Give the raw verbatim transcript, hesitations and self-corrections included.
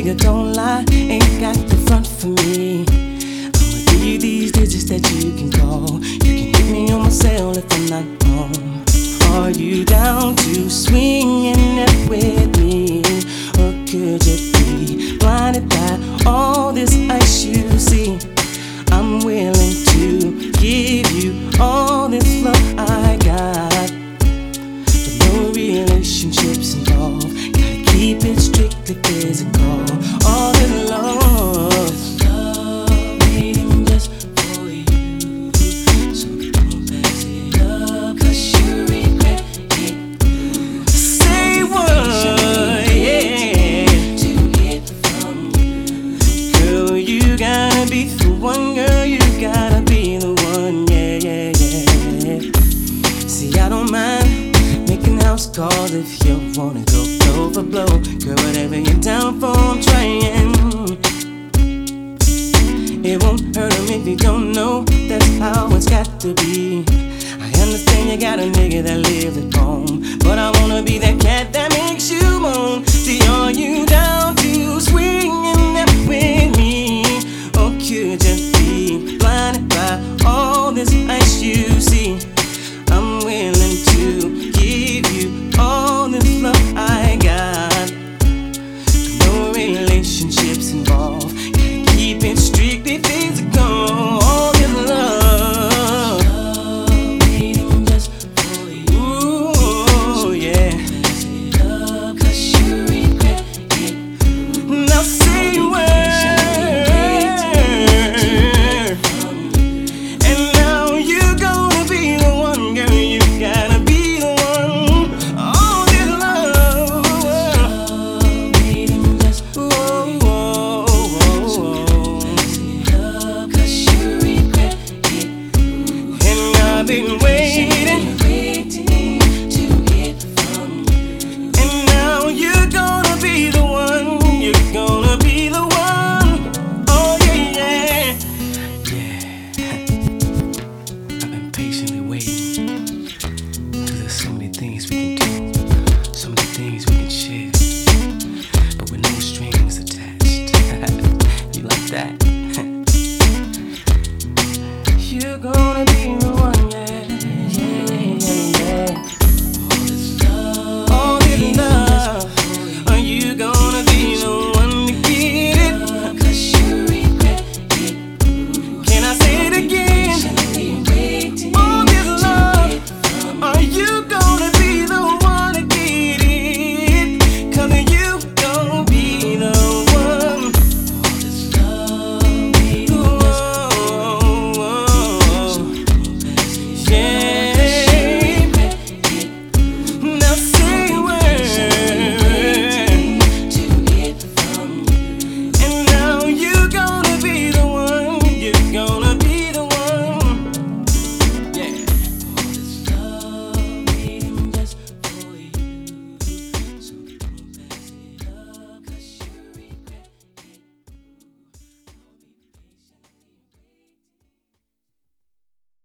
nigga, don't lie, ain't got the front for me. I'ma give you these digits that you can call. You can hit me on my cell if I'm not home. Are you down to swing and up with me? Or could you be blinded by all this ice you see? I'm willing to give you all this love I got, but no relationships involved. Gotta keep it strictly physical. All the love, love waiting just for you. So don't pass it up, 'cause you regret it. Say what, yeah, to get from you. Girl, you gotta be the one, girl, you gotta be the one, yeah, yeah, yeah. See, I don't mind making house calls if you wanna go blow for blow. Girl, whatever you're down for, I'm trying. It won't hurt them if you don't know, that's how it's got to be. I understand you got a nigga that lives at home, but I wanna be that cat that makes you moan. See, are you down to swinging up with me? Or could you be blinded by all this ice you see? I'm willing to give you all this love I got, but no relationships involved. Gotta keep it strictly physical. All this love, love waiting just for you. Ooh, yeah. Pass it up, 'cause you regret it. Now say what. I've been waiting, waiting to get from you, and now you're gonna be the one. You're gonna be the one. Oh yeah, yeah, yeah. I've been patiently waiting, 'cause there's so many things we can do, so many things we